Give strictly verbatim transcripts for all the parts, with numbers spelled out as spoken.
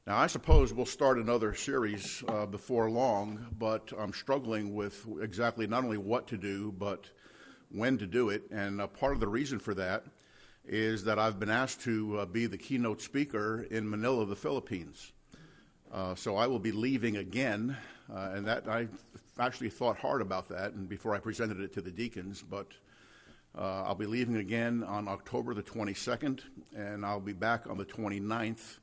Now, I suppose we'll start another series uh, before long, but I'm struggling with exactly not only what to do, but when to do it. And uh, part of the reason for that is that I've been asked to uh, be the keynote speaker in Manila, the Philippines. Uh, so I will be leaving again, uh, and that I actually thought hard about that, and before I presented it to the deacons, but uh, I'll be leaving again on October the twenty-second, and I'll be back on the twenty-ninth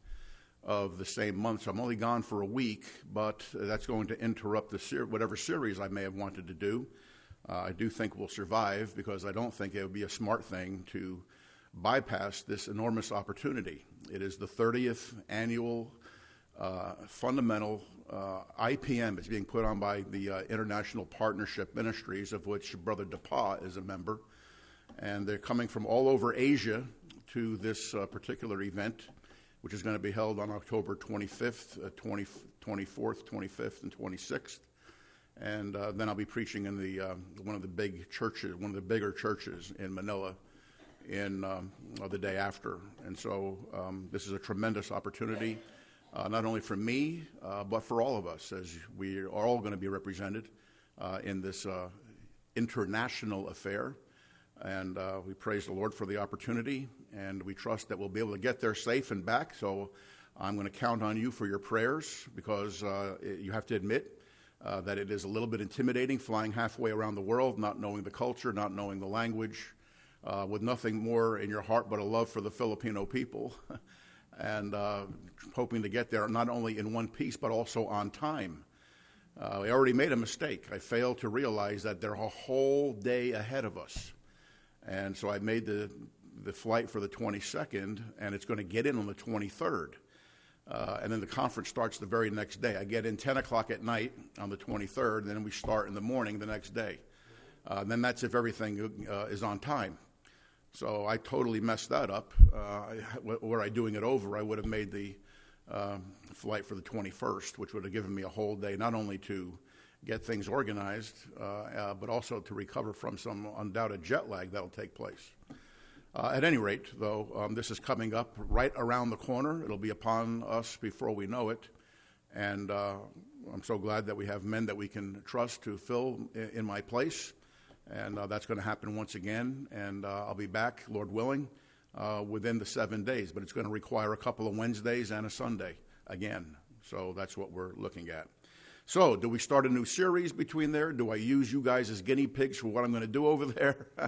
of the same month. So I'm only gone for a week, but that's going to interrupt the ser- whatever series I may have wanted to do. Uh, I do think we'll survive, because I don't think it would be a smart thing to bypass this enormous opportunity. It is the thirtieth annual uh, fundamental uh, I P M. It's being put on by the uh, International Partnership Ministries, of which Brother DePauw is a member. And they're coming from all over Asia to this uh, particular event, which is going to be held on October twenty-fifth, uh, twenty, twenty-fourth, twenty-fifth, and twenty-sixth. And uh, then I'll be preaching in the uh, one of the big churches, one of the bigger churches in Manila, in um, uh, the day after. And so um, this is a tremendous opportunity, uh, not only for me, uh, but for all of us, as we are all going to be represented uh, in this uh, international affair. And uh, we praise the Lord for the opportunity, and we trust that we'll be able to get there safe and back. So I'm going to count on you for your prayers, because uh, it, you have to admit uh, that it is a little bit intimidating flying halfway around the world, not knowing the culture, not knowing the language, uh, with nothing more in your heart but a love for the Filipino people, and uh, hoping to get there not only in one piece but also on time. Uh, I already made a mistake. I failed to realize that they're a whole day ahead of us. And so I made the the flight for the twenty-second, and it's going to get in on the twenty-third. Uh, and then the conference starts the very next day. I get in ten o'clock at night on the twenty-third, and then we start in the morning the next day. Uh, then that's if everything uh, is on time. So I totally messed that up. Uh, were I doing it over, I would have made the uh, flight for the twenty-first, which would have given me a whole day, not only to get things organized, uh, uh, but also to recover from some undoubted jet lag that'll take place. Uh, at any rate, though, um, this is coming up right around the corner. It'll be upon us before we know it. And uh, I'm so glad that we have men that we can trust to fill in, in my place. And uh, that's going to happen once again. And uh, I'll be back, Lord willing, uh, within the seven days. But it's going to require a couple of Wednesdays and a Sunday again. So that's what we're looking at. So, do we start a new series between there? Do I use you guys as guinea pigs for what I'm going to do over there? uh,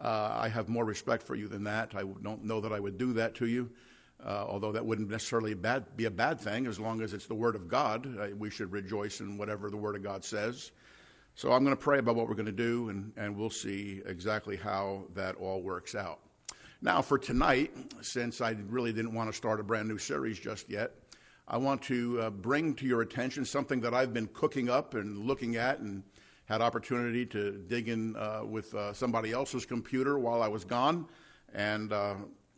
I have more respect for you than that. I don't know that I would do that to you, uh, although that wouldn't necessarily bad, be a bad thing as long as it's the Word of God. Uh, we should rejoice in whatever the Word of God says. So I'm going to pray about what we're going to do, and, and we'll see exactly how that all works out. Now, for tonight, since I really didn't want to start a brand new series just yet, I want to uh, bring to your attention something that I've been cooking up and looking at, and had opportunity to dig in uh, with uh, somebody else's computer while I was gone, and uh,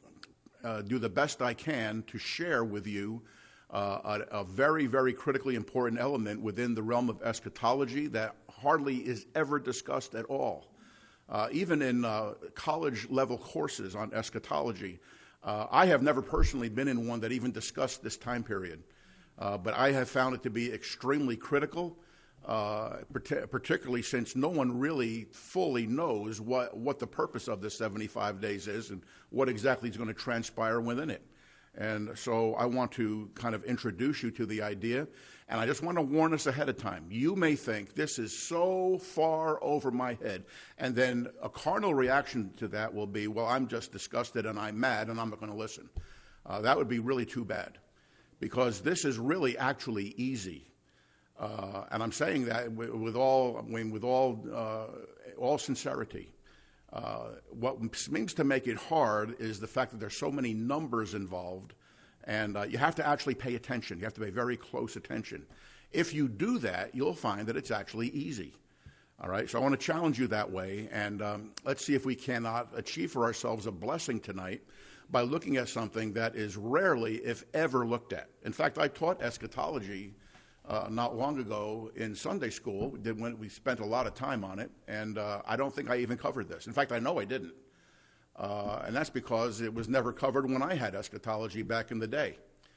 uh, do the best I can to share with you uh, a, a very, very critically important element within the realm of eschatology that hardly is ever discussed at all. Uh, even in uh, college-level courses on eschatology, Uh, I have never personally been in one that even discussed this time period, uh, but I have found it to be extremely critical, uh, part- particularly since no one really fully knows what, what the purpose of this seventy-five days is and what exactly is going to transpire within it. And so I want to kind of introduce you to the idea, and I just want to warn us ahead of time. You may think this is so far over my head, and then a carnal reaction to that will be, well, I'm just disgusted and I'm mad and I'm not going to listen. Uh, that would be really too bad, because this is really actually easy. Uh, and I'm saying that with, with all, I mean, with all, uh, all sincerity. Uh, what seems to make it hard is the fact that there's so many numbers involved, and uh, you have to actually pay attention. You have to pay very close attention. If you do that, you'll find that it's actually easy. All right, so I want to challenge you that way, and um, let's see if we cannot achieve for ourselves a blessing tonight by looking at something that is rarely, if ever, looked at. In fact, I taught eschatology Uh, not long ago in Sunday school. When we spent a lot of time on it, and uh, I don't think I even covered this. In fact, I know I didn't. Uh, and that's because it was never covered when I had eschatology back in the day.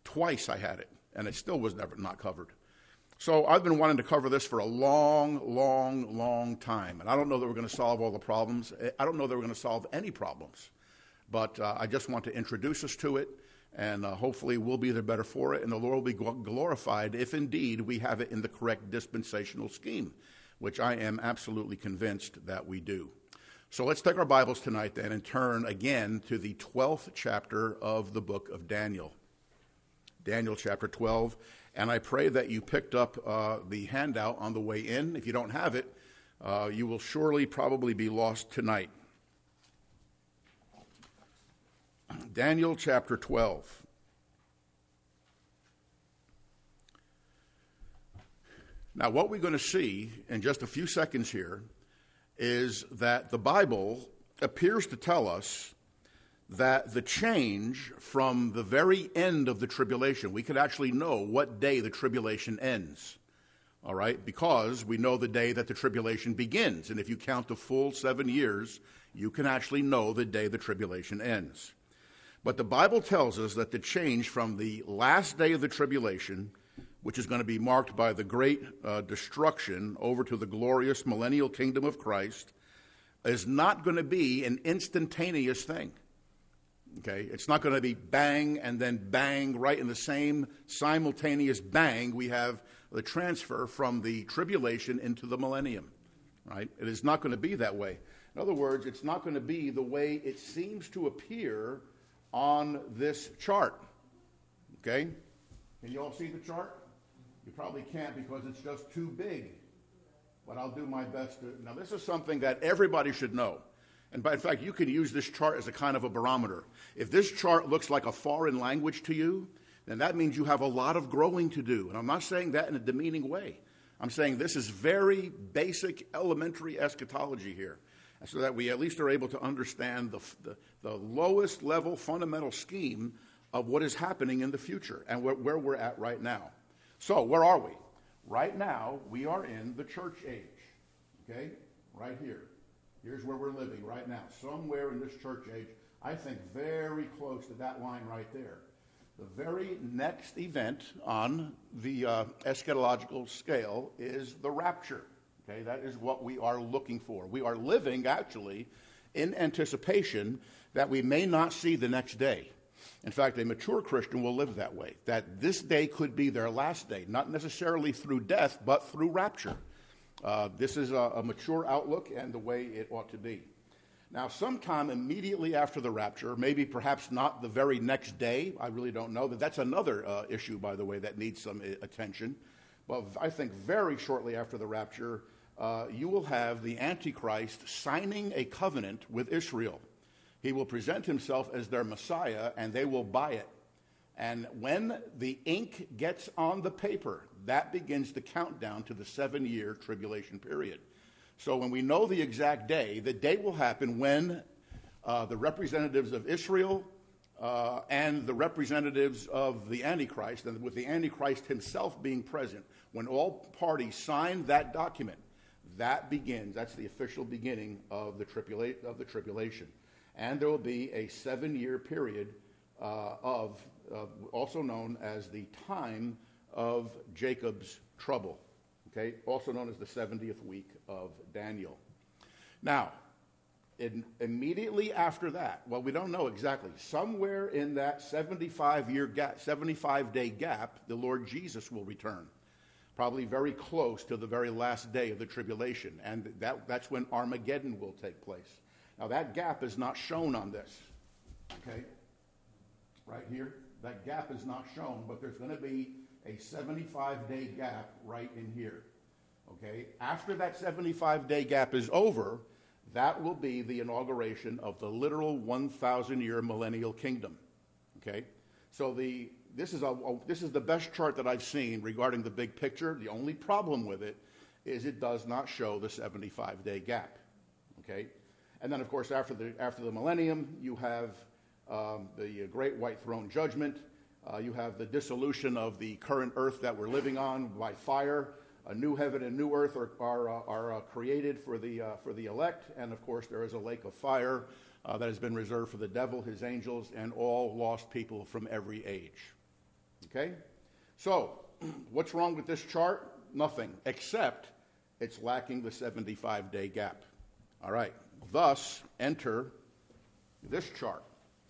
Twice I had it, and it still was never not covered. So I've been wanting to cover this for a long, long, long time. And I don't know that we're going to solve all the problems. I don't know that we're going to solve any problems. But uh, I just want to introduce us to it, and uh, hopefully we'll be the better for it, and the Lord will be glorified if indeed we have it in the correct dispensational scheme, which I am absolutely convinced that we do. So let's take our Bibles tonight then and turn again to the twelfth chapter of the book of Daniel. Daniel chapter twelve. And I pray that you picked up uh, the handout on the way in. If you don't have it, uh, you will surely probably be lost tonight. Daniel chapter twelve. Now, what we're going to see in just a few seconds here is that the Bible appears to tell us that the change from the very end of the tribulation, we could actually know what day the tribulation ends, all right, because we know the day that the tribulation begins. And if you count the full seven years, you can actually know the day the tribulation ends. But the Bible tells us that the change from the last day of the tribulation, which is going to be marked by the great uh, destruction, over to the glorious millennial kingdom of Christ, is not going to be an instantaneous thing. Okay, it's not going to be bang and then bang right in the same simultaneous bang. We have the transfer from the tribulation into the millennium, right? It is not going to be that way. In other words, it's not going to be the way it seems to appear on this chart. Okay, can you all see the chart? You probably can't because it's just too big, but I'll do my best to. Now, this is something that everybody should know. And by in fact, you can use this chart as a kind of a barometer. If this chart looks like a foreign language to you, then that means you have a lot of growing to do. And I'm not saying that in a demeaning way. I'm saying this is very basic, elementary eschatology here, so that we at least are able to understand the, the, the lowest level fundamental scheme of what is happening in the future and where, where we're at right now. So where are we? Right now, we are in the church age, okay, right here. Here's where we're living right now, somewhere in this church age, I think very close to that line right there. The very next event on the uh, eschatological scale is the rapture. Okay, that is what we are looking for. We are living, actually, in anticipation that we may not see the next day. In fact, a mature Christian will live that way, that this day could be their last day, not necessarily through death, but through rapture. Uh, this is a, a mature outlook and the way it ought to be. Now, sometime immediately after the rapture, maybe perhaps not the very next day, I really don't know, but that's another uh, issue, by the way, that needs some uh, attention. But I think very shortly after the rapture, uh, you will have the Antichrist signing a covenant with Israel. He will present himself as their Messiah, and they will buy it. And when the ink gets on the paper, that begins the countdown to the seven-year tribulation period. So when we know the exact day, the date will happen when uh, the representatives of Israel uh, and the representatives of the Antichrist, and with the Antichrist himself being present, when all parties sign that document, that begins, that's the official beginning of the, tribula- of the tribulation. And there will be a seven-year period uh, of, uh, also known as the time of Jacob's trouble, okay, also known as the seventieth week of Daniel. Now, in, immediately after that, well, we don't know exactly, somewhere in that seventy-five year gap, seventy-five day gap, the Lord Jesus will return, probably very close to the very last day of the tribulation, and that, that's when Armageddon will take place. Now, that gap is not shown on this, okay, right here. That gap is not shown, but there's going to be a seventy-five day gap right in here, okay? After that seventy-five day gap is over, that will be the inauguration of the literal one thousand year millennial kingdom, okay? So the this is, a, a, this is the best chart that I've seen regarding the big picture. The only problem with it is it does not show the seventy-five day gap, okay? And then, of course, after the, after the millennium, you have um, the great white throne judgment. Uh, you have the dissolution of the current earth that we're living on by fire. A new heaven and new earth are, are, uh, are uh, created for the, uh, for the elect. And, of course, there is a lake of fire uh, that has been reserved for the devil, his angels, and all lost people from every age. Okay? So, what's wrong with this chart? Nothing, except it's lacking the seventy-five day gap. All right. Thus, enter this chart.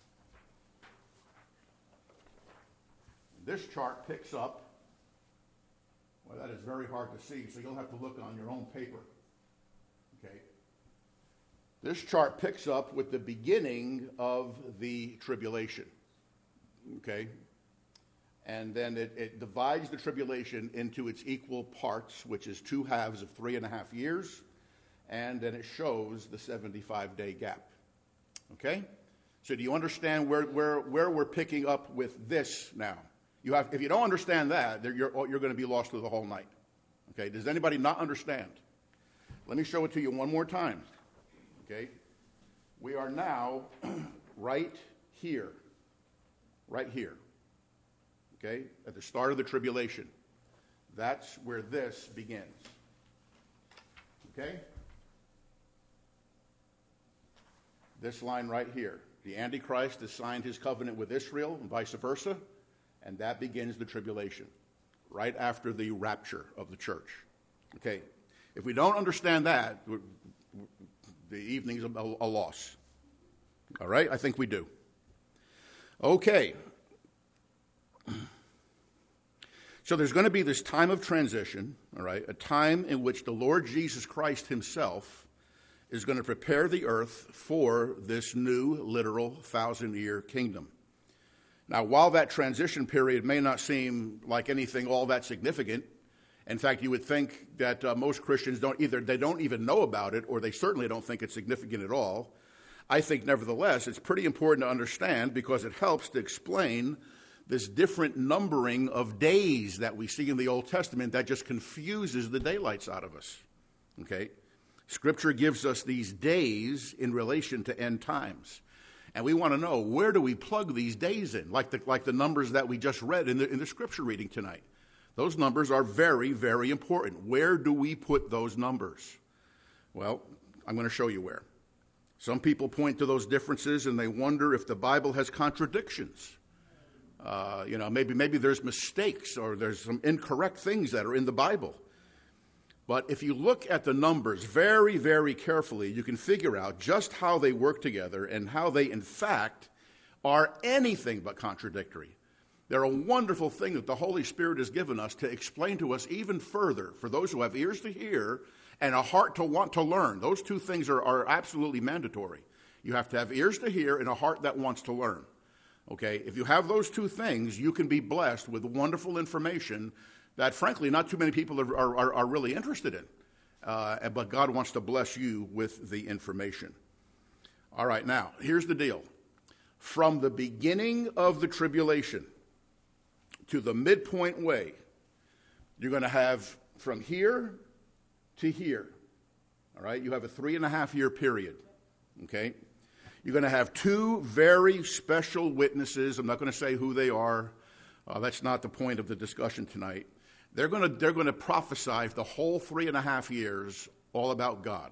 This chart picks up, well, that is very hard to see, so you'll have to look on your own paper. Okay. This chart picks up with the beginning of the tribulation. Okay. And then it, it divides the tribulation into its equal parts, which is two halves of three and a half years. And then it shows the seventy-five day gap. Okay? So do you understand where, where, where we're picking up with this now? You have, if you don't understand that, you're, you're going to be lost through the whole night. Okay? Does anybody not understand? Let me show it to you one more time. Okay? We are now right here. Right here. Okay? At the start of the tribulation. That's where this begins. Okay? This line right here. The Antichrist has signed his covenant with Israel and vice versa, and that begins the tribulation, right after the rapture of the church. Okay, if we don't understand that, the evening's a, a loss. All right, I think we do. Okay. So there's going to be this time of transition, all right, a time in which the Lord Jesus Christ himself is going to prepare the earth for this new literal thousand-year kingdom. Now, while that transition period may not seem like anything all that significant, in fact, you would think that uh, most Christians don't either, they don't even know about it, or they certainly don't think it's significant at all. I think, nevertheless, it's pretty important to understand because it helps to explain this different numbering of days that we see in the Old Testament that just confuses the daylights out of us. Okay? Scripture gives us these days in relation to end times. And we want to know, where do we plug these days in? Like the, like the numbers that we just read in the, in the scripture reading tonight. Those numbers are very, very important. Where do we put those numbers? Well, I'm going to show you where. Some people point to those differences and they wonder if the Bible has contradictions. Uh, you know, maybe maybe there's mistakes or there's some incorrect things that are in the Bible. But if you look at the numbers very, very carefully, you can figure out just how they work together and how they, in fact, are anything but contradictory. They're a wonderful thing that the Holy Spirit has given us to explain to us even further for those who have ears to hear and a heart to want to learn. Those two things are, are absolutely mandatory. You have to have ears to hear and a heart that wants to learn. Okay? If you have those two things, you can be blessed with wonderful information that, frankly, not too many people are, are, are really interested in. Uh, but God wants to bless you with the information. All right, now, here's the deal. From the beginning of the tribulation to the midpoint way, you're going to have from here to here. All right, you have a three and a half year period. Okay? You're going to have two very special witnesses. I'm not going to say who they are. Uh, that's not the point of the discussion tonight. They're going to they're going to prophesy the whole three and a half years all about God.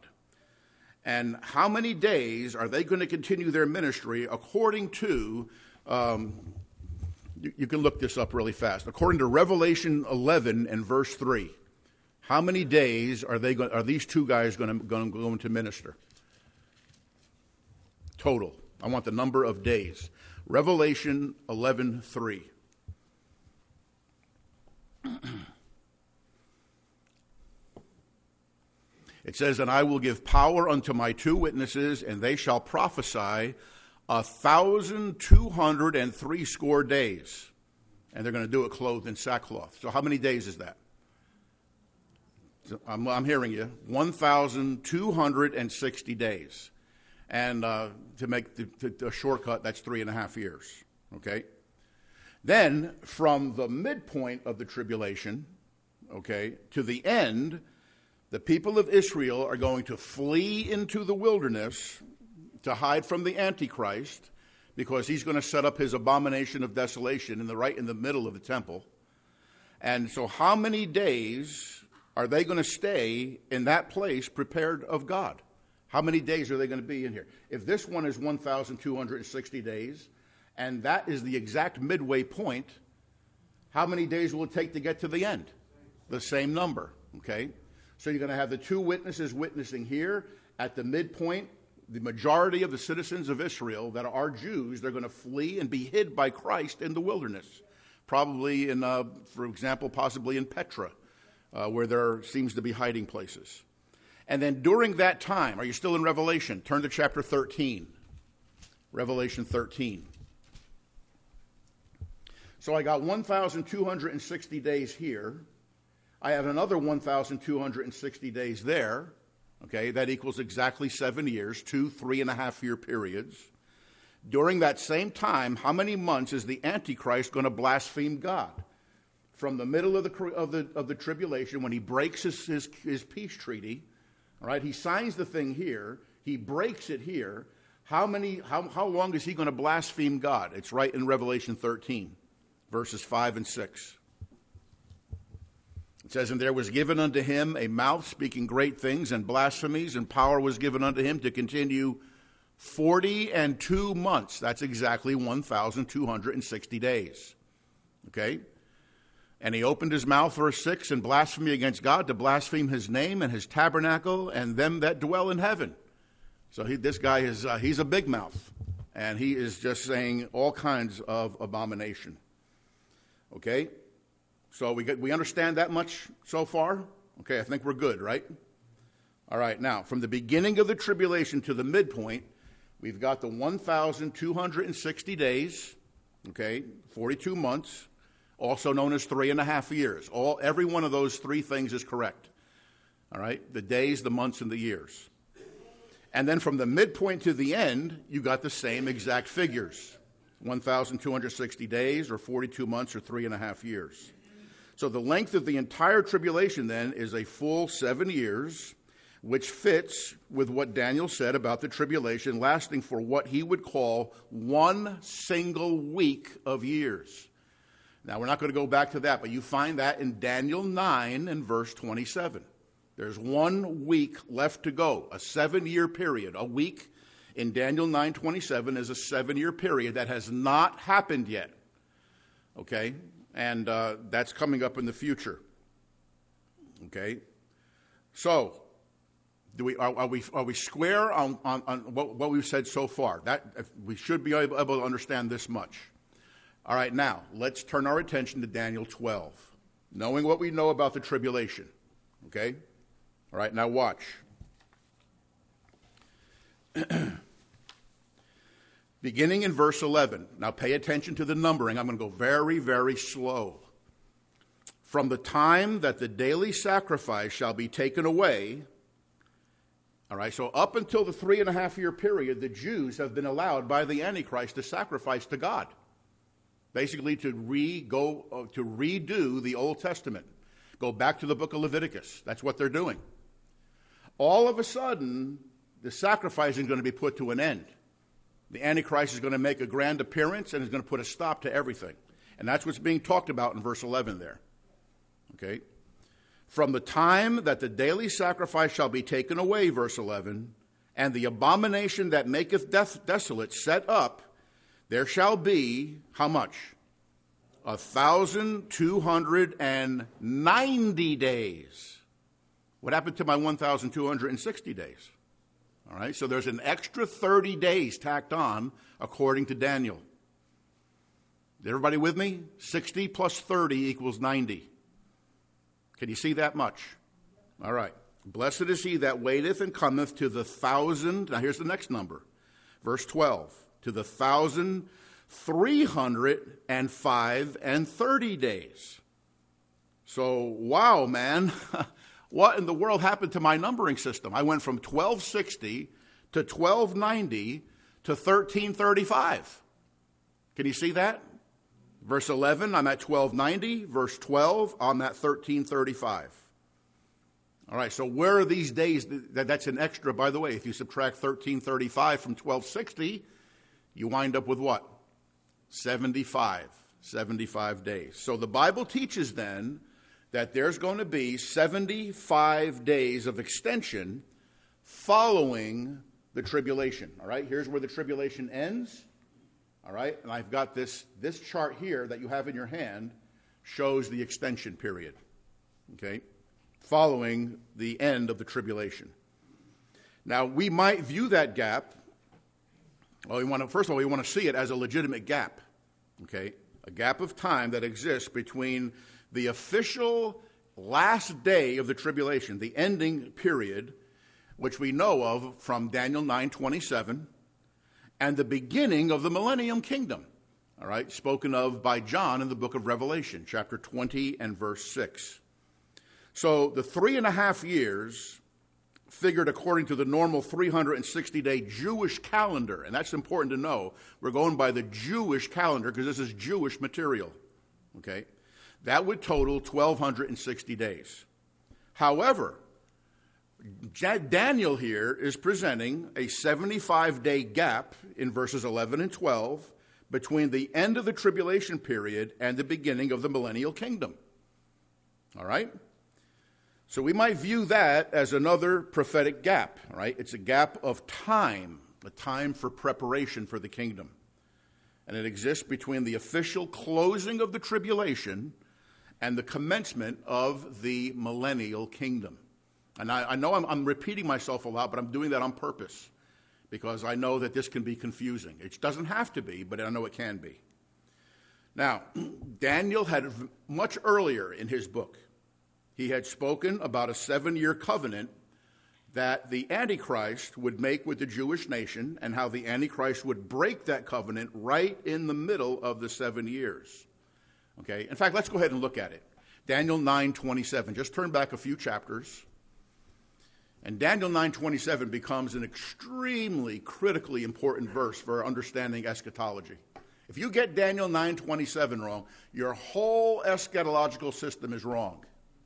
And how many days are they going to continue their ministry according to, um, you, you can look this up really fast, according to Revelation eleven and verse three. How many days are they going, are these two guys going to, going, going to minister? Total. I want the number of days. Revelation eleven three. It says, and I will give power unto my two witnesses, and they shall prophesy a thousand two hundred and three score days. And they're going to do it clothed in sackcloth. So how many days is that? So I'm, I'm hearing you. one thousand two hundred sixty days. And uh, to make the, the, the shortcut, that's three and a half years. Okay? Then, from the midpoint of the tribulation, okay, to the end, the people of Israel are going to flee into the wilderness to hide from the Antichrist because he's going to set up his abomination of desolation in the right in the middle of the temple. And so how many days are they going to stay in that place prepared of God? How many days are they going to be in here? If this one is one thousand two hundred sixty days, and that is the exact midway point, How many days will it take to get to the end? The same number, okay? So you're going to have the two witnesses witnessing here. At the midpoint, the majority of the citizens of Israel that are Jews, they're going to flee and be hid by Christ in the wilderness. Probably in, uh, for example, possibly in Petra, uh, where there seems to be hiding places. And then during that time, are you still in Revelation? Turn to chapter thirteen. Revelation thirteen. So I got one thousand two hundred sixty days here. I have another one thousand two hundred sixty days there. Okay, that equals exactly seven years, two three and a half year periods. During that same time, how many months is the Antichrist going to blaspheme God? From the middle of the of the of the tribulation, when he breaks his his, his peace treaty, all right, he signs the thing here, he breaks it here. How many? How how long is he going to blaspheme God? It's right in Revelation thirteen, verses five and six. It says, "And there was given unto him a mouth speaking great things and blasphemies, and power was given unto him to continue forty and two months." That's exactly one thousand two hundred sixty days. Okay? "And he opened his mouth," verse six, "in blasphemy against God, to blaspheme his name and his tabernacle and them that dwell in heaven." So he, this guy is, uh, he's a big mouth, and he is just saying all kinds of abomination. Okay? So we get, we understand that much so far? Okay, I think we're good, right? All right, now, from the beginning of the tribulation to the midpoint, we've got the one thousand two hundred sixty days, okay, forty-two months, also known as three and a half years. All, every one of those three things is correct. All right, the days, the months, and the years. And then from the midpoint to the end, you got the same exact figures. one thousand two hundred sixty days, or forty-two months, or three and a half years. So the length of the entire tribulation, then, is a full seven years, which fits with what Daniel said about the tribulation lasting for what he would call one single week of years. Now, we're not going to go back to that, but you find that in Daniel nine and verse twenty-seven. There's one week left to go, a seven-year period. A week in Daniel nine twenty-seven is a seven-year period that has not happened yet. Okay? And uh, that's coming up in the future. Okay? So, do we are, are we are we square on, on, on what, what we've said so far? That we should be able, able to understand this much. All right, now let's turn our attention to Daniel twelve, knowing what we know about the tribulation. Okay? All right, now watch. Beginning in verse eleven. Now pay attention to the numbering. I'm going to go very, very slow. "From the time that the daily sacrifice shall be taken away," all right, so up until the three and a half year period, the Jews have been allowed by the Antichrist to sacrifice to God. Basically to re go uh, to redo the Old Testament. Go back to the book of Leviticus. That's what they're doing. All of a sudden, the sacrifice is going to be put to an end. The Antichrist is going to make a grand appearance and is going to put a stop to everything. And that's what's being talked about in verse eleven there. Okay? "From the time that the daily sacrifice shall be taken away," verse eleven, "and the abomination that maketh death desolate set up, there shall be," how much? A thousand two hundred and ninety days. What happened to my one thousand two hundred sixty days? All right, so there's an extra thirty days tacked on according to Daniel. Is everybody with me? sixty plus thirty equals ninety. Can you see that much? All right. "Blessed is he that waiteth and cometh to the thousand," now here's the next number, verse twelve, "to the thousand three hundred and five and thirty days." So, wow, man. What in the world happened to my numbering system? I went from twelve sixty to twelve ninety to thirteen thirty-five. Can you see that? Verse eleven, I'm at twelve ninety. Verse twelve, I'm at thirteen thirty-five. All right, so where are these days? That's an extra, by the way. If you subtract thirteen thirty-five from twelve sixty, you wind up with what? seventy-five. seventy-five days. So the Bible teaches then that there's going to be seventy-five days of extension following the tribulation. All right, here's where the tribulation ends. All right, and I've got this, this chart here that you have in your hand shows the extension period, okay, following the end of the tribulation. Now, we might view that gap, well, we want to, first of all, we want to see it as a legitimate gap, okay, a gap of time that exists between the official last day of the tribulation, the ending period, which we know of from Daniel nine twenty-seven, and the beginning of the millennium kingdom, all right, spoken of by John in the book of Revelation, chapter twenty and verse six. So the three and a half years figured according to the normal three hundred sixty day Jewish calendar, and that's important to know. We're going by the Jewish calendar because this is Jewish material, okay? That would total one thousand two hundred sixty days. However, Daniel here is presenting a seventy-five day gap in verses eleven and twelve between the end of the tribulation period and the beginning of the millennial kingdom. All right? So we might view that as another prophetic gap, all right? It's a gap of time, a time for preparation for the kingdom. And it exists between the official closing of the tribulation and the commencement of the millennial kingdom. And I, I know I'm, I'm repeating myself a lot, but I'm doing that on purpose because I know that this can be confusing. It doesn't have to be, but I know it can be. Now, Daniel had much earlier in his book, he had spoken about a seven-year covenant that the Antichrist would make with the Jewish nation and how the Antichrist would break that covenant right in the middle of the seven years. Okay? In fact, let's go ahead and look at it. Daniel nine twenty-seven. Just turn back a few chapters. And Daniel nine twenty-seven becomes an extremely critically important verse for understanding eschatology. If you get Daniel nine twenty-seven wrong, your whole eschatological system is wrong.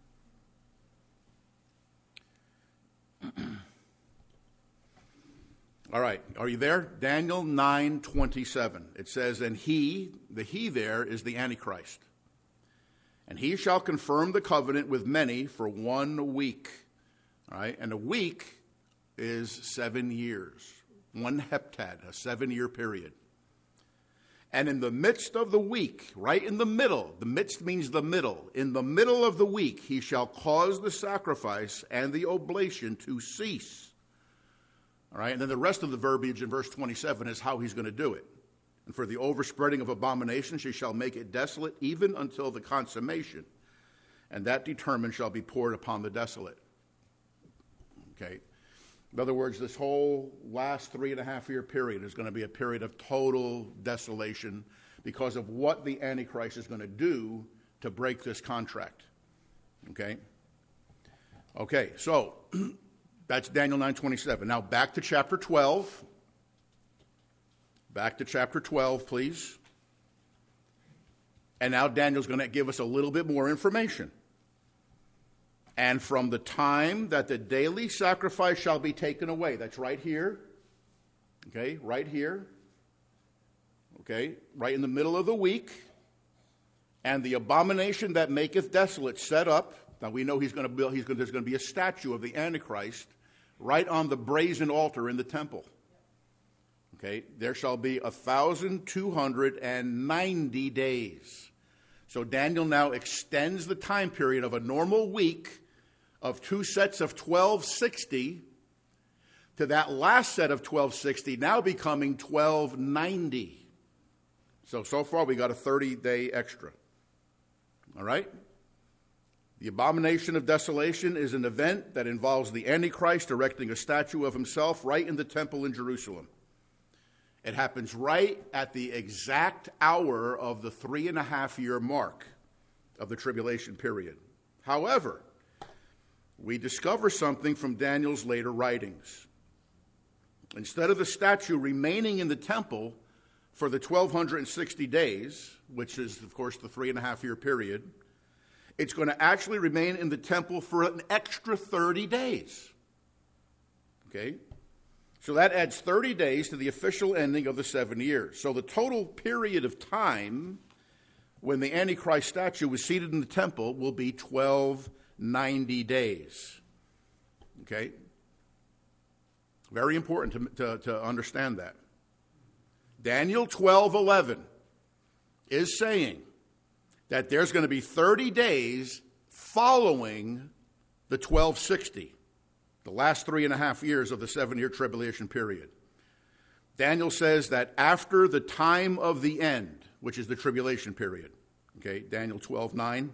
All right, are you there? Daniel nine twenty-seven. It says, and he, the he there is the Antichrist. And he shall confirm the covenant with many for one week. All right, and a week is seven years. One heptad, a seven-year period. And in the midst of the week, right in the middle, the midst means the middle, in the middle of the week, he shall cause the sacrifice and the oblation to cease. All right, and then the rest of the verbiage in verse twenty-seven is how he's going to do it. And for the overspreading of abominations, she shall make it desolate even until the consummation. And that determined shall be poured upon the desolate. Okay. In other words, this whole last three and a half year period is going to be a period of total desolation because of what the Antichrist is going to do to break this contract. Okay? Okay, so that's Daniel nine twenty-seven. Now back to chapter twelve. Back to chapter twelve, please. And now Daniel's going to give us a little bit more information. And from the time that the daily sacrifice shall be taken away, that's right here, okay, right here, okay, right in the middle of the week, and the abomination that maketh desolate set up. Now we know he's going to build. He's going. There's going to be a statue of the Antichrist right on the brazen altar in the temple. Okay, there shall be a thousand two hundred and ninety days. So Daniel now extends the time period of a normal week of two sets of twelve sixty to that last set of twelve sixty now becoming twelve ninety. So, so far we got a thirty day extra. All right? The abomination of desolation is an event that involves the Antichrist erecting a statue of himself right in the temple in Jerusalem. It happens right at the exact hour of the three and a half year mark of the tribulation period. However, we discover something from Daniel's later writings. Instead of the statue remaining in the temple for the twelve sixty days, which is, of course, the three and a half year period, it's going to actually remain in the temple for an extra thirty days. Okay? So that adds thirty days to the official ending of the seven years. So the total period of time when the Antichrist statue was seated in the temple will be twelve ninety days. Okay? Very important to, to, to understand that. Daniel twelve eleven is saying, that there's going to be thirty days following the twelve sixty, the last three and a half years of the seven-year tribulation period. Daniel says that after the time of the end, which is the tribulation period, okay, Daniel twelve nine,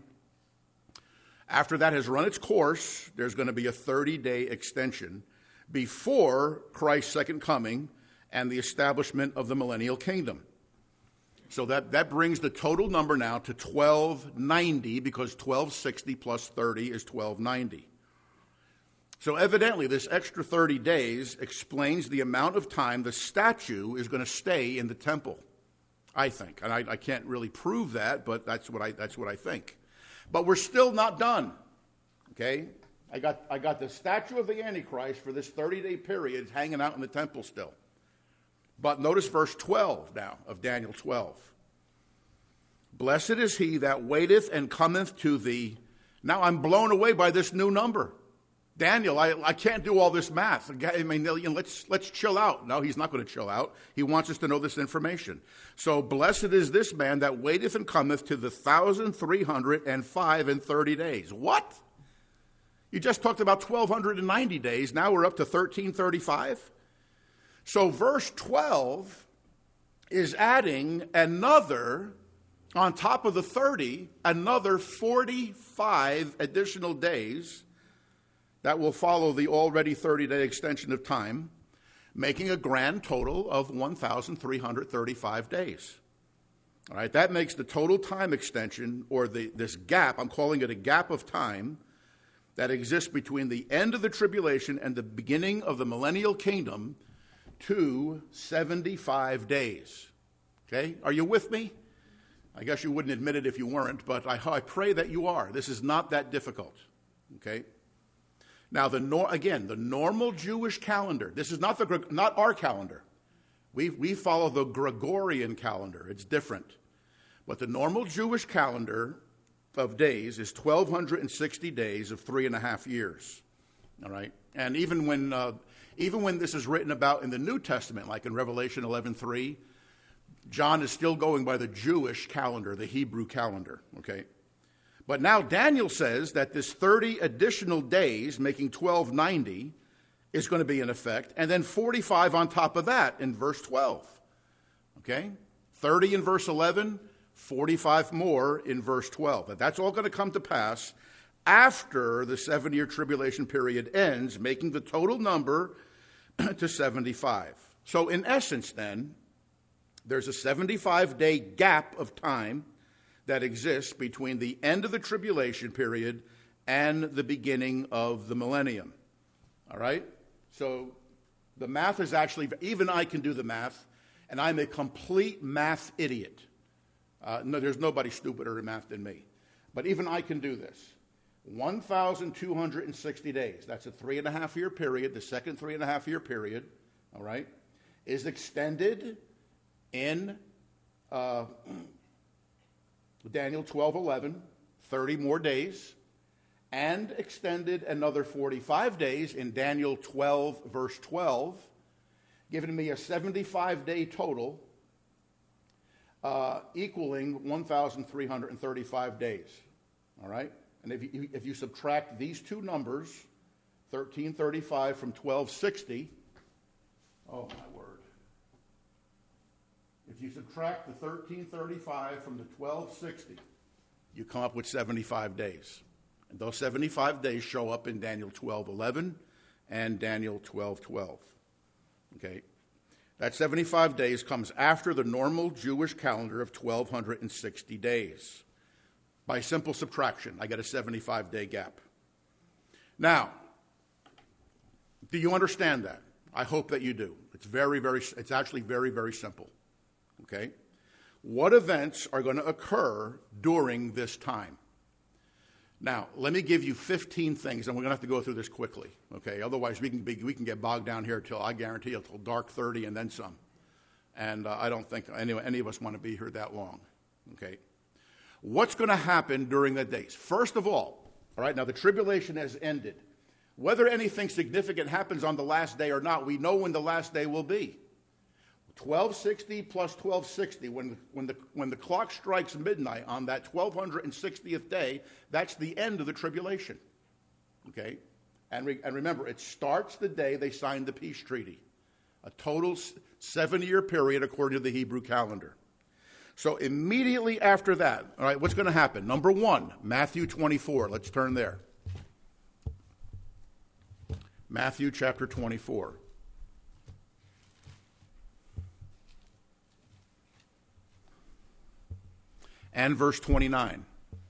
after that has run its course, there's going to be a thirty-day extension before Christ's second coming and the establishment of the millennial kingdom. So that, that brings the total number now to twelve ninety, because twelve sixty plus thirty is twelve ninety. So evidently, this extra thirty days explains the amount of time the statue is going to stay in the temple, I think. And I, I can't really prove that, but that's what I, that's what I think. But we're still not done, okay? I got, I got the statue of the Antichrist for this thirty-day period hanging out in the temple still. But notice verse twelve now of Daniel twelve. Blessed is he that waiteth and cometh to thee. Now I'm blown away by this new number. Daniel, I, I can't do all this math. I mean, let's, let's chill out. No, he's not going to chill out. He wants us to know this information. So blessed is this man that waiteth and cometh to the thousand three hundred and five and thirty days. What? You just talked about twelve ninety days. Now we're up to thirteen thirty-five. So verse twelve is adding another, on top of the thirty, another forty-five additional days that will follow the already thirty-day extension of time, making a grand total of one thousand three hundred thirty-five days. All right, that makes the total time extension, or the, this gap, I'm calling it a gap of time, that exists between the end of the tribulation and the beginning of the millennial kingdom, to seventy-five days. Okay, are you with me? I guess you wouldn't admit it if you weren't, but I, I pray that you are. This is not that difficult. Okay. Now, the nor- again, the normal Jewish calendar. This is not the not our calendar. We we follow the Gregorian calendar. It's different, but the normal Jewish calendar of days is twelve sixty days of three and a half years. All right, and even when uh, even when this is written about in the New Testament, like in Revelation eleven three, John is still going by the Jewish calendar, the Hebrew calendar. Okay. But now Daniel says that this thirty additional days, making twelve ninety, is going to be in effect, and then forty-five on top of that in verse twelve. Okay? thirty in verse eleven, forty-five more in verse twelve. But that's all going to come to pass after the seven-year tribulation period ends, making the total number to seventy-five. So in essence, then, there's a seventy-five day gap of time that exists between the end of the tribulation period and the beginning of the millennium. All right? So the math is actually, even I can do the math, and I'm a complete math idiot. Uh, no, there's nobody stupider in math than me. But even I can do this. one thousand two hundred sixty days, that's a three and a half year period, the second three and a half year period, all right, is extended in uh, Daniel twelve eleven, thirty more days, and extended another forty-five days in Daniel twelve, verse twelve, giving me a seventy-five day total, uh, equaling one thousand three hundred thirty-five days. All right? And if you, if you subtract these two numbers, thirteen thirty-five from twelve sixty, oh my word. If you subtract the thirteen thirty-five from the twelve sixty, you come up with seventy-five days. And those seventy-five days show up in Daniel twelve eleven and Daniel twelve twelve. Okay? That seventy-five days comes after the normal Jewish calendar of twelve sixty days. By simple subtraction, I get a seventy-five day gap. Now, do you understand that? I hope that you do. It's very, very, it's actually very, very simple. Okay? What events are going to occur during this time? Now, let me give you fifteen things, and we're going to have to go through this quickly. Okay? Otherwise, we can be, we can get bogged down here till, I guarantee you, till dark thirty and then some. And uh, I don't think any, any of us want to be here that long. Okay? What's going to happen during the days? First of all, all right, now the tribulation has ended. Whether anything significant happens on the last day or not, we know when the last day will be. twelve sixty plus twelve sixty, when, when, the, when the clock strikes midnight on that twelve sixtieth day, that's the end of the tribulation. Okay? And, re, and remember, it starts the day they signed the peace treaty. A total seven-year period according to the Hebrew calendar. So immediately after that, all right, what's going to happen? Number one, Matthew twenty-four. Let's turn there. Matthew chapter twenty-four. And verse twenty-nine.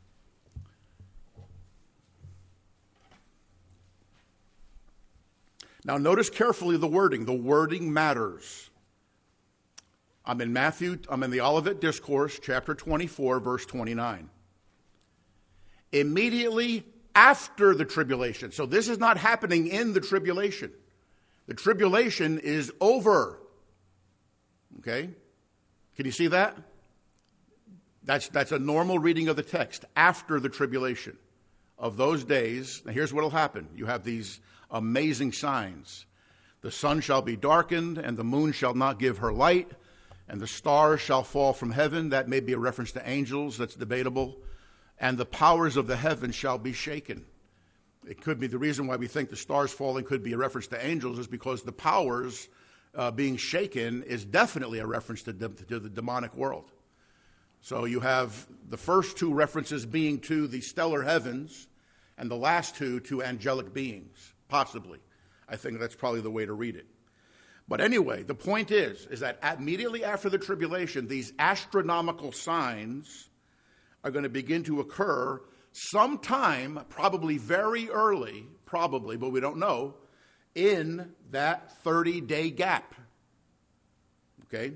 Now notice carefully the wording. The wording matters. I'm in Matthew, I'm in the Olivet Discourse, chapter twenty-four, verse twenty-nine. Immediately after the tribulation. So this is not happening in the tribulation. The tribulation is over. Okay? Can you see that? That's, that's a normal reading of the text. After the tribulation of those days, now here's what will happen. You have these amazing signs. The sun shall be darkened, and the moon shall not give her light, and the stars shall fall from heaven. That may be a reference to angels. That's debatable. And the powers of the heavens shall be shaken. It could be the reason why we think the stars falling could be a reference to angels is because the powers uh, being shaken is definitely a reference to, de- to the demonic world. So you have the first two references being to the stellar heavens and the last two to angelic beings, possibly. I think that's probably the way to read it. But anyway, the point is, is that immediately after the tribulation, these astronomical signs are going to begin to occur sometime, probably very early, probably, but we don't know, in that thirty-day gap. Okay?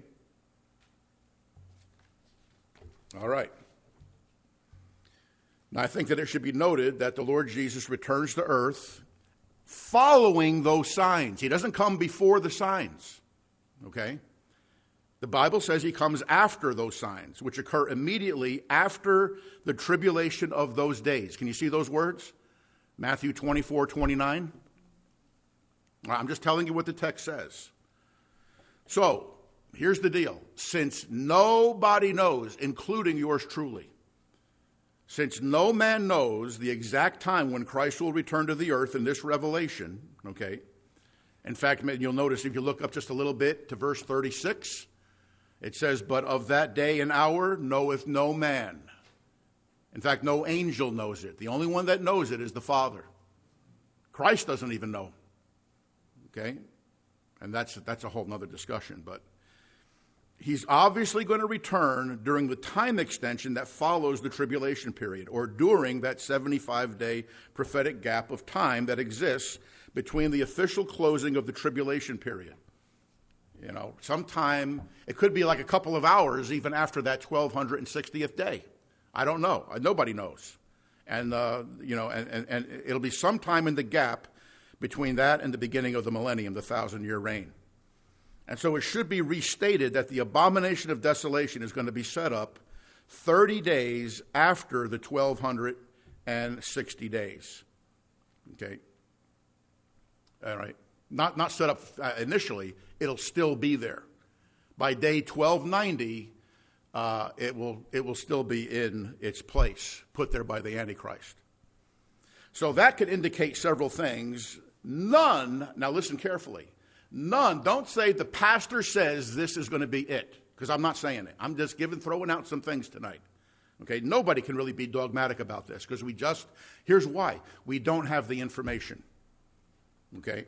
All right. Now, I think that it should be noted that the Lord Jesus returns to earth following those signs. He doesn't come before the signs. Okay? The Bible says he comes after those signs, which occur immediately after the tribulation of those days. Can you see those words? Matthew twenty-four, twenty-nine. I'm just telling you what the text says. So, here's the deal. Since nobody knows, including yours truly, since no man knows the exact time when Christ will return to the earth in this revelation, okay? In fact, you'll notice if you look up just a little bit to verse thirty-six, it says, "But of that day and hour knoweth no man." In fact, no angel knows it. The only one that knows it is the Father. Christ doesn't even know. Okay? And that's, that's a whole other discussion, but he's obviously going to return during the time extension that follows the tribulation period, or during that seventy-five day prophetic gap of time that exists between the official closing of the tribulation period. You know, sometime, it could be like a couple of hours even after that twelve sixtieth day. I don't know. Nobody knows. And, uh, you know, and, and, and it'll be sometime in the gap between that and the beginning of the millennium, the thousand-year reign. And so it should be restated that the abomination of desolation is going to be set up thirty days after the twelve sixty days. Okay? All right. Not, not set up uh, initially. It'll still be there. By day twelve ninety, uh, it will it will still be in its place, put there by the Antichrist. So that could indicate several things. None, now listen carefully, none, don't say the pastor says this is going to be it, because I'm not saying it. I'm just giving, throwing out some things tonight. Okay, nobody can really be dogmatic about this, because we just, here's why. We don't have the information. Okay?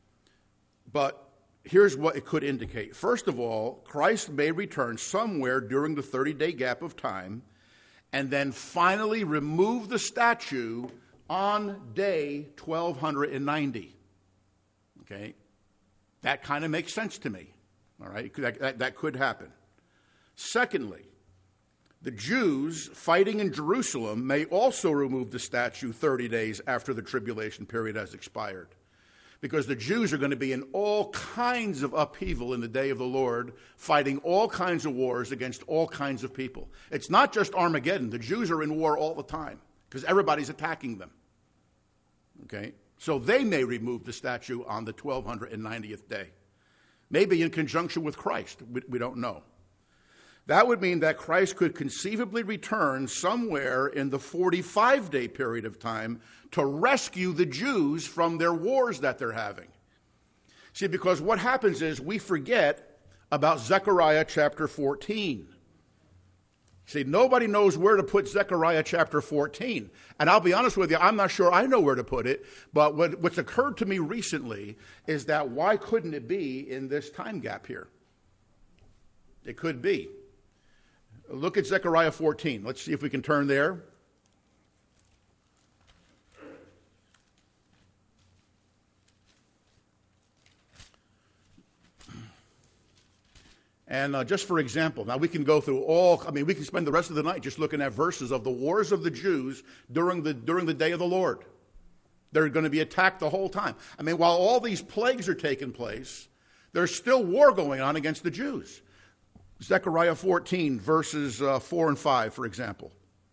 But here's what it could indicate. First of all, Christ may return somewhere during the thirty-day gap of time and then finally remove the statue on day twelve ninety. Okay? That kind of makes sense to me. All right? That, that, that could happen. Secondly, the Jews fighting in Jerusalem may also remove the statue thirty days after the tribulation period has expired, because the Jews are going to be in all kinds of upheaval in the day of the Lord, fighting all kinds of wars against all kinds of people. It's not just Armageddon. The Jews are in war all the time because everybody's attacking them. Okay? So they may remove the statue on the twelve ninetieth day. maybe in conjunction with Christ. We, we don't know. That would mean that Christ could conceivably return somewhere in the forty-five day period of time to rescue the Jews from their wars that they're having. See, because what happens is we forget about Zechariah chapter fourteen. See, nobody knows where to put Zechariah chapter fourteen. And I'll be honest with you, I'm not sure I know where to put it, but what, what's occurred to me recently is that why couldn't it be in this time gap here? It could be. Look at Zechariah fourteen. Let's see if we can turn there. And uh, just for example, now we can go through all, I mean, we can spend the rest of the night just looking at verses of the wars of the Jews during the, during the day of the Lord. They're going to be attacked the whole time. I mean, while all these plagues are taking place, there's still war going on against the Jews. Zechariah fourteen, verses uh, four and five, for example.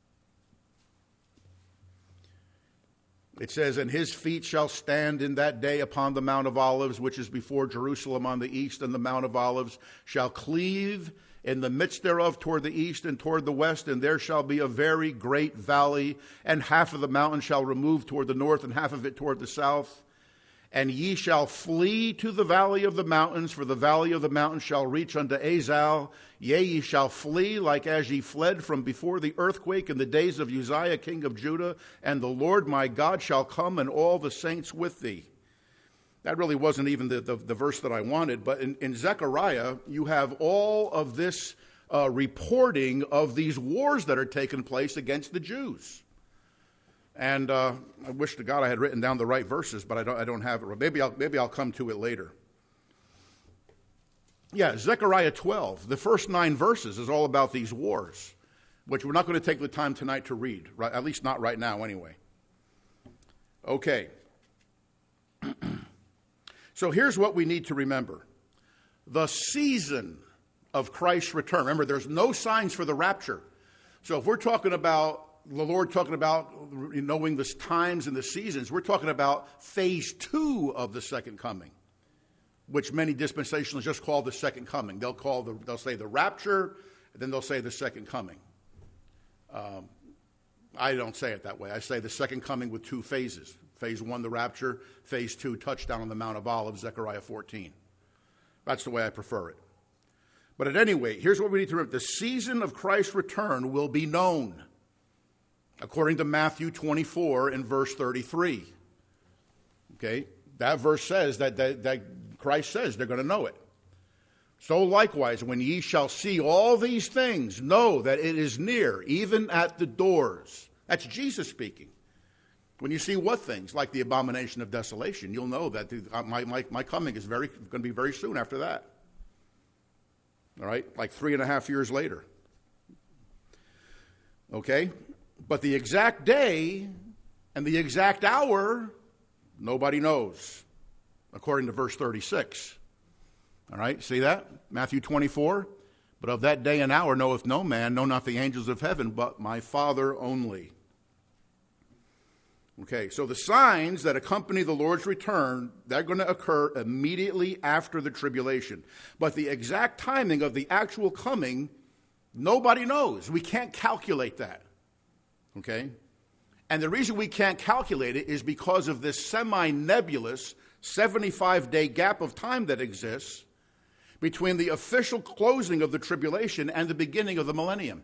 It says, "And his feet shall stand in that day upon the Mount of Olives, which is before Jerusalem on the east, and the Mount of Olives shall cleave in the midst thereof toward the east and toward the west, and there shall be a very great valley, and half of the mountain shall remove toward the north, and half of it toward the south. And ye shall flee to the valley of the mountains, for the valley of the mountains shall reach unto Azal. Yea, ye shall flee like as ye fled from before the earthquake in the days of Uzziah king of Judah. And the Lord my God shall come, and all the saints with thee." That really wasn't even the, the, the verse that I wanted, but in, in Zechariah, you have all of this uh, reporting of these wars that are taking place against the Jews. And uh, I wish to God I had written down the right verses, but I don't, I don't have it. Maybe I'll, maybe I'll come to it later. Yeah, Zechariah twelve, the first nine verses is all about these wars, which we're not going to take the time tonight to read, right? At least not right now anyway. Okay. So here's what we need to remember. The season of Christ's return. Remember, there's no signs for the rapture. So if we're talking about the Lord talking about knowing the times and the seasons, we're talking about phase two of the second coming, which many dispensationalists just call the second coming. They'll call the, they'll say the rapture, and then they'll say the second coming. Um, I don't say it that way. I say the second coming with two phases. Phase one, the rapture. Phase two, touchdown on the Mount of Olives, Zechariah fourteen. That's the way I prefer it. But at any rate, here's what we need to remember. The season of Christ's return will be known, according to Matthew twenty-four and verse thirty-three. Okay, that verse says that, that, that Christ says they're going to know it. So likewise, when ye shall see all these things, know that it is near, even at the doors. That's Jesus speaking. When you see what things? Like the abomination of desolation, you'll know that the, uh, my, my, my coming is very going to be very soon after that. All right, like three and a half years later. Okay? But the exact day and the exact hour, nobody knows, according to verse thirty-six. All right, see that? Matthew twenty-four. "But of that day and hour knoweth no man, no, not the angels of heaven, but my Father only." Okay, so the signs that accompany the Lord's return, they're going to occur immediately after the tribulation. But the exact timing of the actual coming, nobody knows. We can't calculate that. Okay? And the reason we can't calculate it is because of this semi-nebulous seventy-five day gap of time that exists between the official closing of the tribulation and the beginning of the millennium.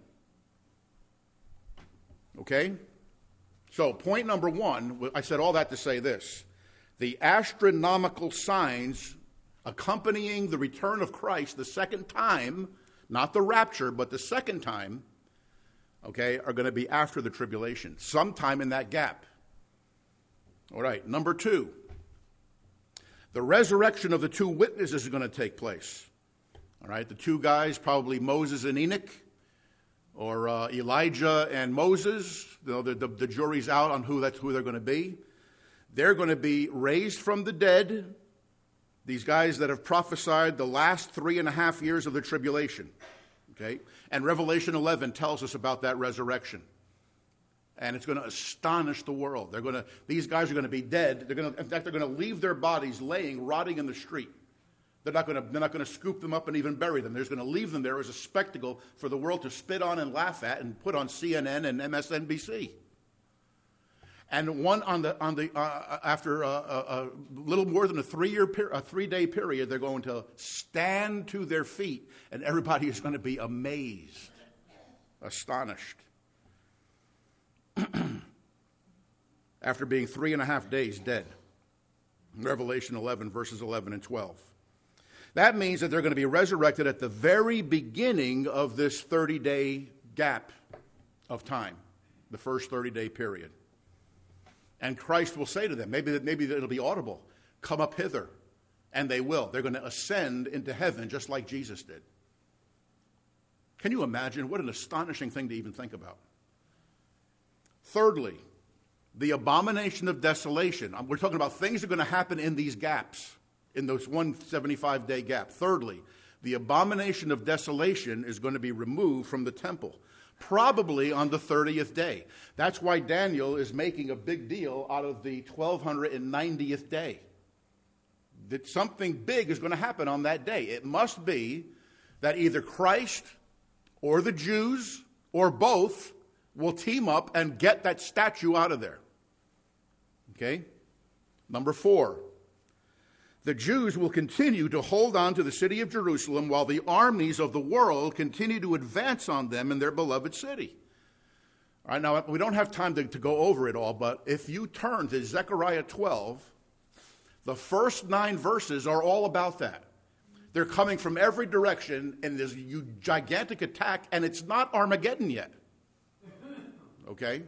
Okay? So point number one, I said all that to say this. The astronomical signs accompanying the return of Christ the second time, not the rapture, but the second time, okay, are going to be after the tribulation, sometime in that gap. All right, number two, the resurrection of the two witnesses is going to take place. All right, the two guys, probably Moses and Enoch, or uh, Elijah and Moses. You know, the, the, the jury's out on who that's who they're going to be. They're going to be raised from the dead. These guys that have prophesied the last three and a half years of the tribulation. Okay, and Revelation eleven tells us about that resurrection, and it's going to astonish the world. They're going to; these guys are going to be dead. They're going to, in fact, they're going to leave their bodies laying, rotting in the street. They're not going to, they're not going to scoop them up and even bury them. They're just going to leave them there as a spectacle for the world to spit on and laugh at and put on C N N and M S N B C. And one on the on the uh, after a, a, a little more than a three-year per, a three-day period, they're going to stand to their feet, and everybody is going to be amazed, astonished. After being three and a half days dead. Revelation eleven, verses eleven and twelve. That means that they're going to be resurrected at the very beginning of this thirty-day gap of time, the first thirty-day period. And Christ will say to them, maybe, maybe it'll be audible, come up hither. And they will. They're going to ascend into heaven just like Jesus did. Can you imagine? What an astonishing thing to even think about. Thirdly, the abomination of desolation. We're talking about things that are going to happen in these gaps, in those one hundred seventy-five day gap. Thirdly, the abomination of desolation is going to be removed from the temple, probably on the thirtieth day. That's why Daniel is making a big deal out of the twelve ninetieth day. That something big is going to happen on that day. It must be that either Christ or the Jews or both will team up and get that statue out of there. Okay? Number four, the Jews will continue to hold on to the city of Jerusalem while the armies of the world continue to advance on them in their beloved city. All right, now, we don't have time to, to go over it all, but if you turn to Zechariah twelve, the first nine verses are all about that. They're coming from every direction in this gigantic attack, and it's not Armageddon yet. Okay?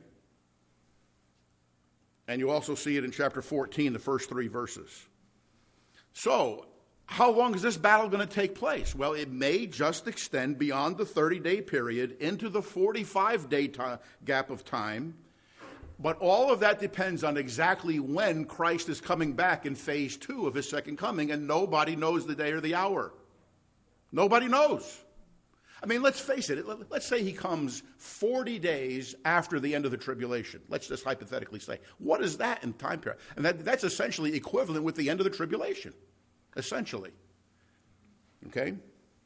And you also see it in chapter fourteen, the first three verses. So, how long is this battle going to take place? Well, it may just extend beyond the thirty-day period into the forty-five day ta- gap of time, but all of that depends on exactly when Christ is coming back in phase two of his second coming, and nobody knows the day or the hour. Nobody knows. I mean, let's face it. Let's say he comes forty days after the end of the tribulation. Let's just hypothetically say. What is that in time period? And that, that's essentially equivalent with the end of the tribulation. Essentially. Okay?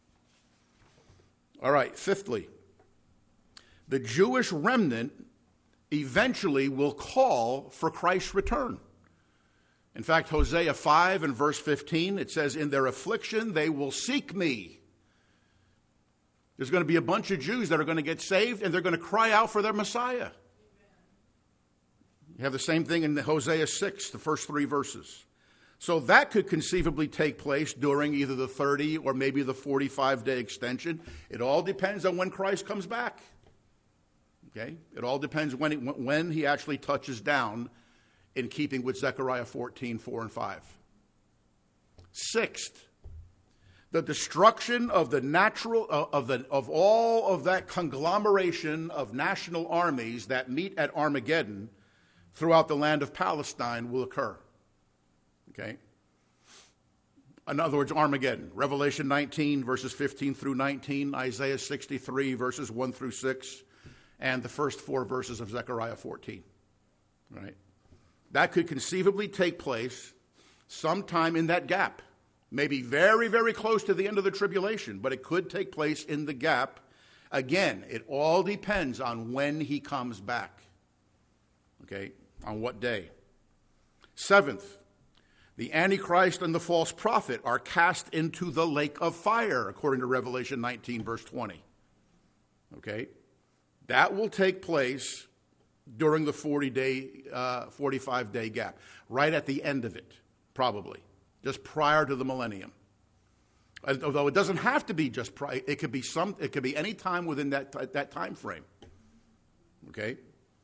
All right, fifthly, the Jewish remnant eventually will call for Christ's return. In fact, Hosea five and verse fifteen, it says, in their affliction they will seek me. There's going to be a bunch of Jews that are going to get saved, and they're going to cry out for their Messiah. You have the same thing in Hosea six, the first three verses. So that could conceivably take place during either the thirty or maybe the forty-five day extension. It all depends on when Christ comes back. Okay? It all depends when he, when he actually touches down, in keeping with Zechariah fourteen, four and five. Sixth, the destruction of the natural of the of all of that conglomeration of national armies that meet at Armageddon throughout the land of Palestine will occur. Okay? In other words, Armageddon. Revelation nineteen, verses fifteen through nineteen, Isaiah sixty-three, verses one through six, and the first four verses of Zechariah fourteen. Right? That could conceivably take place sometime in that gap. Maybe very, very close to the end of the tribulation, but it could take place in the gap. Again, it all depends on when he comes back. Okay? On what day. Seventh, the Antichrist and the false prophet are cast into the lake of fire, according to Revelation nineteen, verse twenty. Okay? That will take place during the forty-day, uh, forty-five day gap, right at the end of it, probably, just prior to the millennium. Although it doesn't have to be just prior, it could be some, it could be any time within that that time frame. Okay.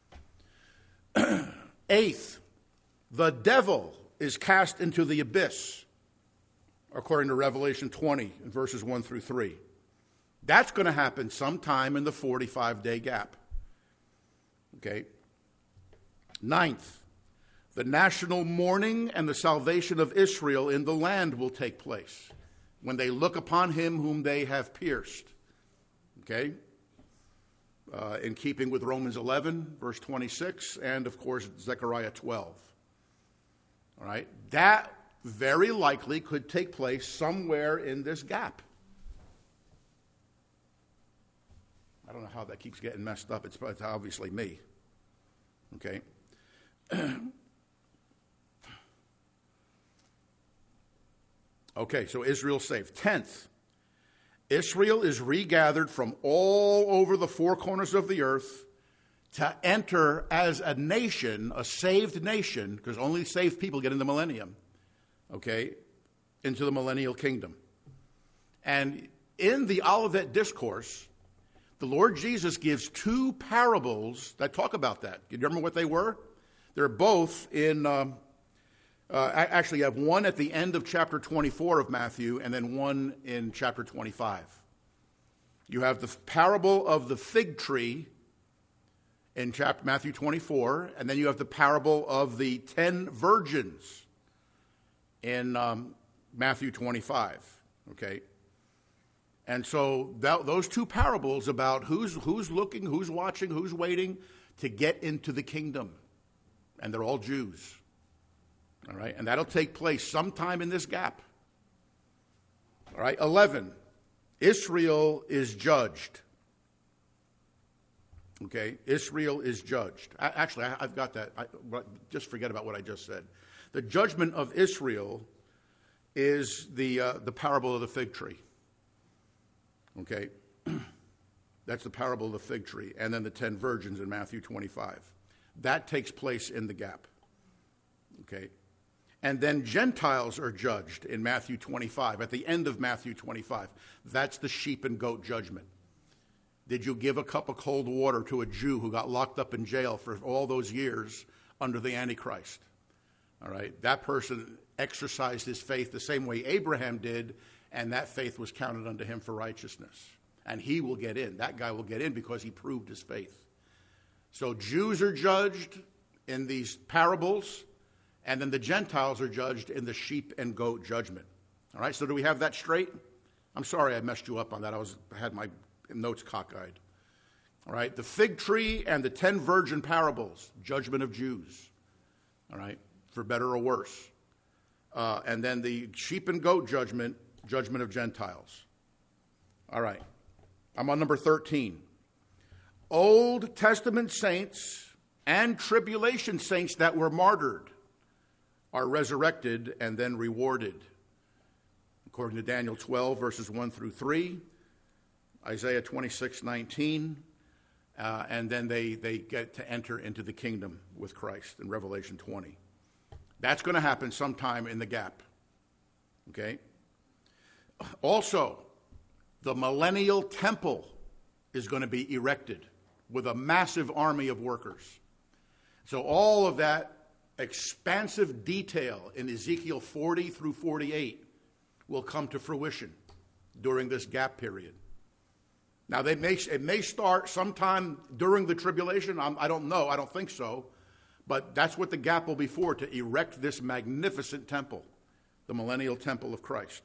Eighth, the devil is cast into the abyss, according to Revelation twenty, verses one through three. That's going to happen sometime in the forty-five day gap. Okay. Ninth, the national mourning and the salvation of Israel in the land will take place when they look upon him whom they have pierced. Okay? Uh, in keeping with Romans eleven, verse twenty-six, and of course, Zechariah twelve. All right? That very likely could take place somewhere in this gap. I don't know how that keeps getting messed up. It's, it's obviously me. Okay. Okay, so Israel's saved. Tenth, Israel is regathered from all over the four corners of the earth to enter as a nation, a saved nation, because only saved people get in the millennium, okay, into the millennial kingdom. And in the Olivet Discourse, the Lord Jesus gives two parables that talk about that. Do you remember what they were? They're both in, um, uh, actually you have one at the end of chapter twenty-four of Matthew and then one in chapter twenty-five. You have the parable of the fig tree in chapter Matthew twenty-four, and then you have the parable of the ten virgins in um, Matthew twenty-five, okay? And so that, those two parables about who's who's looking, who's watching, who's waiting to get into the kingdom. And they're all Jews. All right? And that'll take place sometime in this gap. All right? eleven. Israel is judged. Okay? Israel is judged. I, actually, I, I've got that. I, just forget about what I just said. The judgment of Israel is the uh, the parable of the fig tree. Okay? That's the parable of the fig tree. And then the ten virgins in Matthew twenty-five. That takes place in the gap. Okay? And then Gentiles are judged in Matthew twenty-five, at the end of Matthew twenty-five. That's the sheep and goat judgment. Did you give a cup of cold water to a Jew who got locked up in jail for all those years under the Antichrist? All right? That person exercised his faith the same way Abraham did, and that faith was counted unto him for righteousness. And he will get in. That guy will get in because he proved his faith. So Jews are judged in these parables, and then the Gentiles are judged in the sheep and goat judgment. All right, so do we have that straight? I'm sorry I messed you up on that. I was I had my notes cockeyed. All right, the fig tree and the ten virgin parables, judgment of Jews. All right, for better or worse. Uh, and then the sheep and goat judgment, judgment of Gentiles. All right, I'm on number thirteen. Old Testament saints and tribulation saints that were martyred are resurrected and then rewarded. According to Daniel twelve, verses one through three, Isaiah twenty-six, nineteen, uh, and then they, they get to enter into the kingdom with Christ in Revelation twenty. That's going to happen sometime in the gap. Okay? Also, the millennial temple is going to be erected with a massive army of workers. So all of that expansive detail in Ezekiel forty through forty-eight will come to fruition during this gap period. Now, they may, it may start sometime during the tribulation. I'm, I don't know. I don't think so. But that's what the gap will be for, to erect this magnificent temple, the millennial temple of Christ.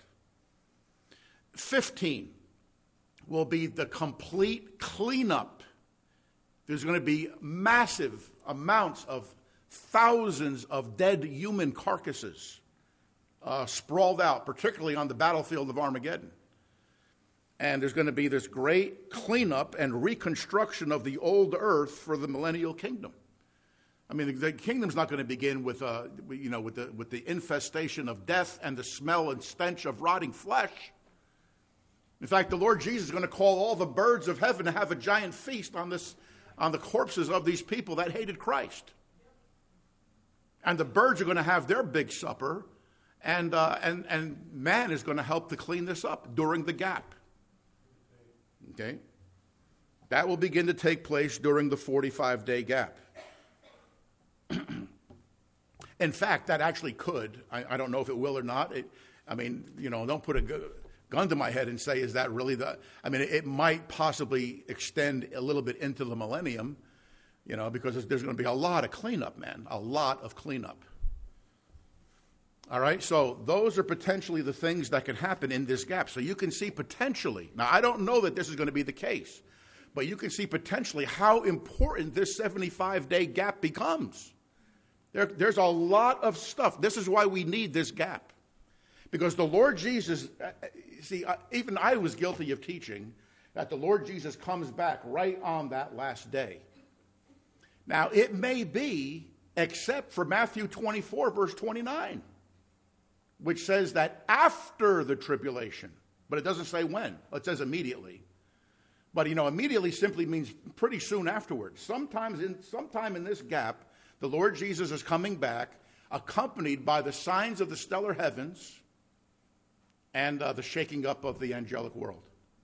fifteen will be the complete cleanup. There's going to be massive amounts of thousands of dead human carcasses uh, sprawled out, particularly on the battlefield of Armageddon. And there's going to be this great cleanup and reconstruction of the old earth for the millennial kingdom. I mean, the, the kingdom's not going to begin with, uh, you know, with the with the infestation of death and the smell and stench of rotting flesh. In fact, the Lord Jesus is going to call all the birds of heaven to have a giant feast on this, on the corpses of these people that hated Christ. And the birds are going to have their big supper, and uh, and and man is going to help to clean this up during the gap. Okay, that will begin to take place during the forty-five day gap. In fact, that actually could. I, I don't know if it will or not. It, I mean, you know, don't put a gun to my head and say, is that really the... I mean, it, it might possibly extend a little bit into the millennium, you know, because there's going to be a lot of cleanup, man, a lot of cleanup. All right, so those are potentially the things that can happen in this gap. So you can see potentially, now I don't know that this is going to be the case, but you can see potentially how important this seventy-five day gap becomes There, there's a lot of stuff. This is why we need this gap. Because the Lord Jesus, see, even I was guilty of teaching that the Lord Jesus comes back right on that last day. Now, it may be, except for Matthew twenty-four, verse twenty-nine, which says that after the tribulation, but it doesn't say when. It says immediately. But, you know, immediately simply means pretty soon afterwards. Sometimes in, sometime in this gap, the Lord Jesus is coming back, accompanied by the signs of the stellar heavens and uh, the shaking up of the angelic world.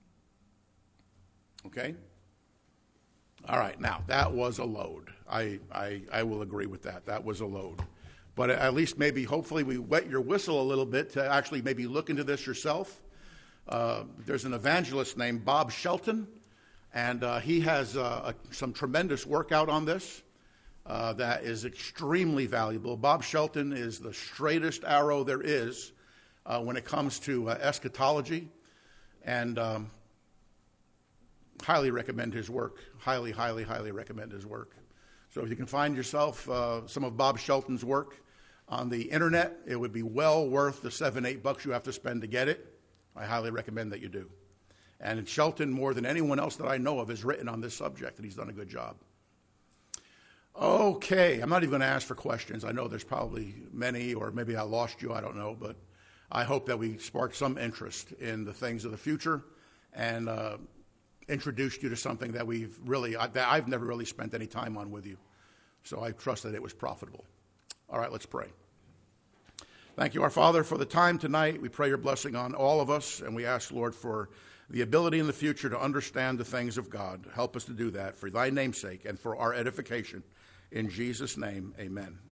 Okay? All right, now, that was a load. I, I, I will agree with that. That was a load. But at least maybe, hopefully, we wet your whistle a little bit to actually maybe look into this yourself. Uh, there's an evangelist named Bob Shelton, and uh, he has uh, a, some tremendous work out on this uh, that is extremely valuable. Bob Shelton is the straightest arrow there is uh, when it comes to uh, eschatology, and um, highly recommend his work. Highly, highly, highly recommend his work. So if you can find yourself uh, some of Bob Shelton's work on the internet, it would be well worth the seven, eight bucks you have to spend to get it. I highly recommend that you do. And Shelton, more than anyone else that I know of, has written on this subject, and he's done a good job. Okay, I'm not even going to ask for questions. I know there's probably many, or maybe I lost you, I don't know, but I hope that we sparked some interest in the things of the future and uh, introduced you to something that we've really, that I've never really spent any time on with you. So I trust that it was profitable. All right, let's pray. Thank you, our Father, for the time tonight. We pray your blessing on all of us, and we ask, Lord, for the ability in the future to understand the things of God. Help us to do that for thy name's sake and for our edification. In Jesus' name, amen.